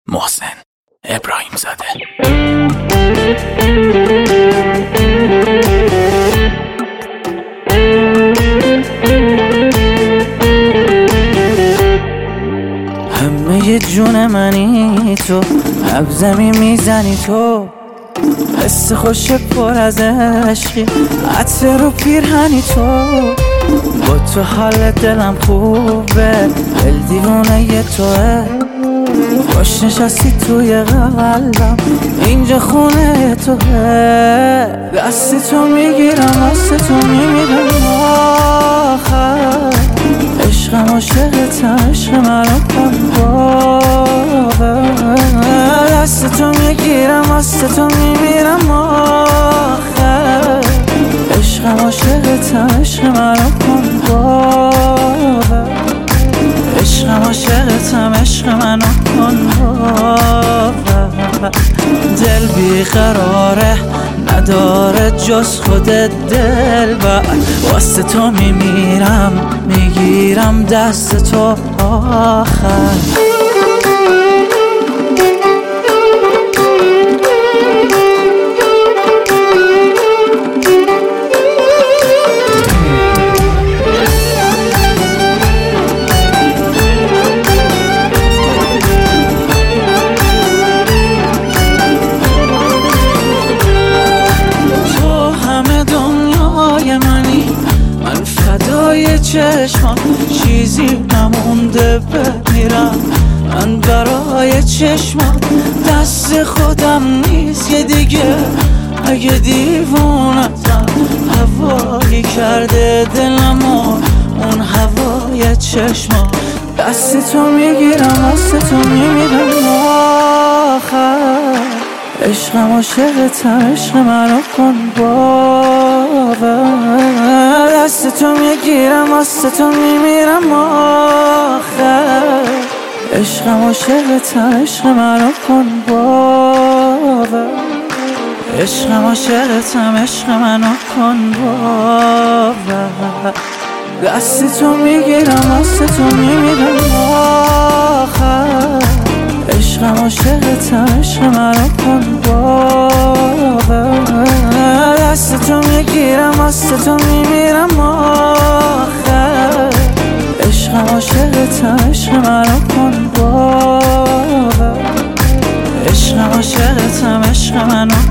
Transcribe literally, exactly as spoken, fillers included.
محسن ابراهیم زاده. همه جون منی تو، نبضمی میزنی تو، حس خوش پر از عشقی، عطر رو پیرهنی تو. با تو حال دلم خوبه، دل دیوانه توه. خوش نشستی توی قلبم، اینجا خونه توه. دست تو میگیرم، دست تو میمیرم آخر. عشقم عاشقتم، عشق منو کن باور. دست تو میگیرم، دست تو میمیرم آخر. عشقم عاشقتم، عشق منو کن باور. عشقم عاشقتم، عشق منو کن باور. دل بیقراره، نداره جز خودت دلبر. واسه تو میمیرم، میگیرم دست تو آخر. چشمم چیزی نمونده بمیرم من برای چشمم. دست خودم نیست یه دیگه، اگه دیوونتم هوایی کرده دلم و اون هوای چشمم. دست تو میگیرم، دست تو میمیرم آخر. عشقم عاشقتم، عشق منو کن باور. دست تو میگیرم، دست تو میمیرم آخر. عشقم عاشقتم، عشق منو کن باور. عشقم عاشقتم، عشق منو کن باور. دست تو میگیرم، دست تو میمیرم آخر. عشقم عاشقتم، عشق منو کن باور. دست تو میگیرم، دست تو میمیرم آخر. عشقم عاشقتم، عشق منو کن باور. عشقم عاشقتم، عشق منو